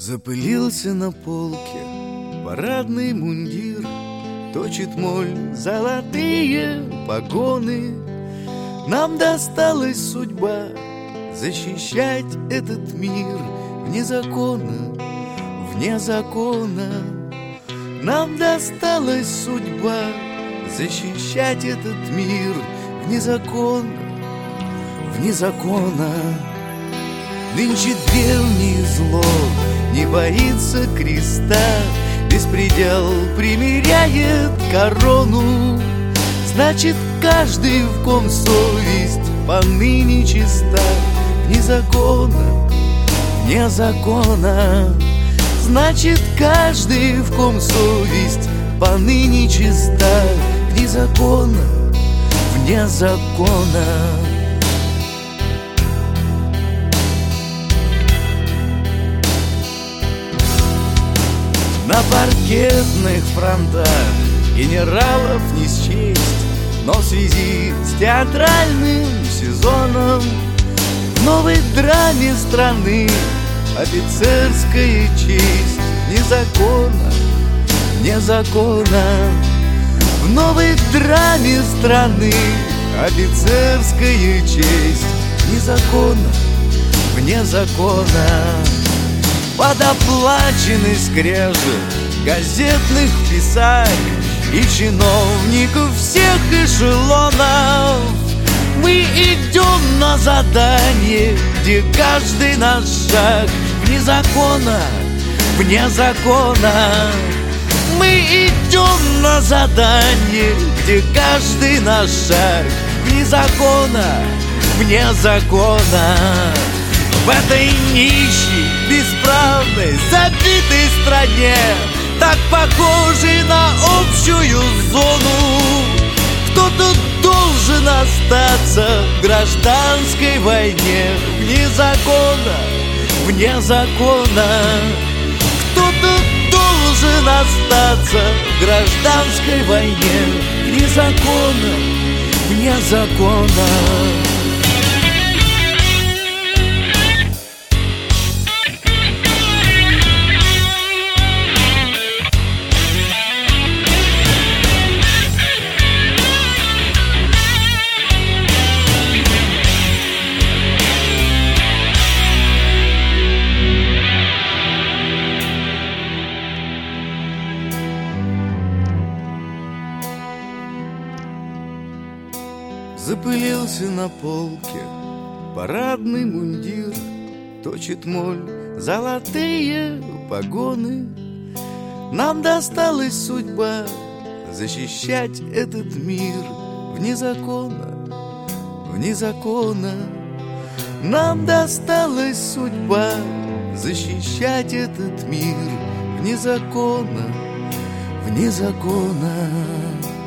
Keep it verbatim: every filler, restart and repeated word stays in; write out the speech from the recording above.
Запылился на полке парадный мундир, точит моль золотые погоны. Нам досталась судьба защищать этот мир вне закона, вне закона. Нам досталась судьба защищать этот мир вне закона, вне закона. Нынче древнее зло не боится креста, беспредел примеряет корону. Значит, каждый, в ком совесть поныне чиста, вне закона, вне закона. Значит, каждый, в ком совесть поныне чиста, вне закона, вне закона. На паркетных фронтах генералов не счесть, но в связи с театральным сезоном в новой драме страны офицерская честь вне закона, вне закона. В новой драме страны офицерская честь вне закона, вне закона. Под оплаченный скрежет газетных писарь и чиновников всех эшелонов мы идем на задание, где каждый наш шаг вне закона, вне закона. Мы идем на задание, где каждый наш шаг вне закона, вне закона. В этой нищей, бесправной, забитой стране, так похожей на общую зону, кто-то должен остаться в гражданской войне вне закона, вне закона. Кто-то должен остаться в гражданской войне вне закона, вне закона. Запылился на полке парадный мундир, точит моль золотые погоны. Нам досталась судьба защищать этот мир вне закона, вне закона. Нам досталась судьба защищать этот мир вне закона, вне закона.